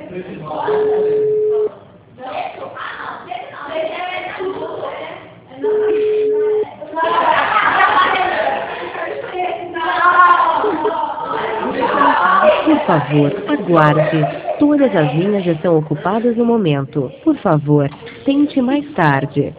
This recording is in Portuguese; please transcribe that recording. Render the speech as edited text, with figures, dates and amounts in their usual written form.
Por favor, aguarde. Todas as linhas estão ocupadas no momento. Por favor, tente mais tarde.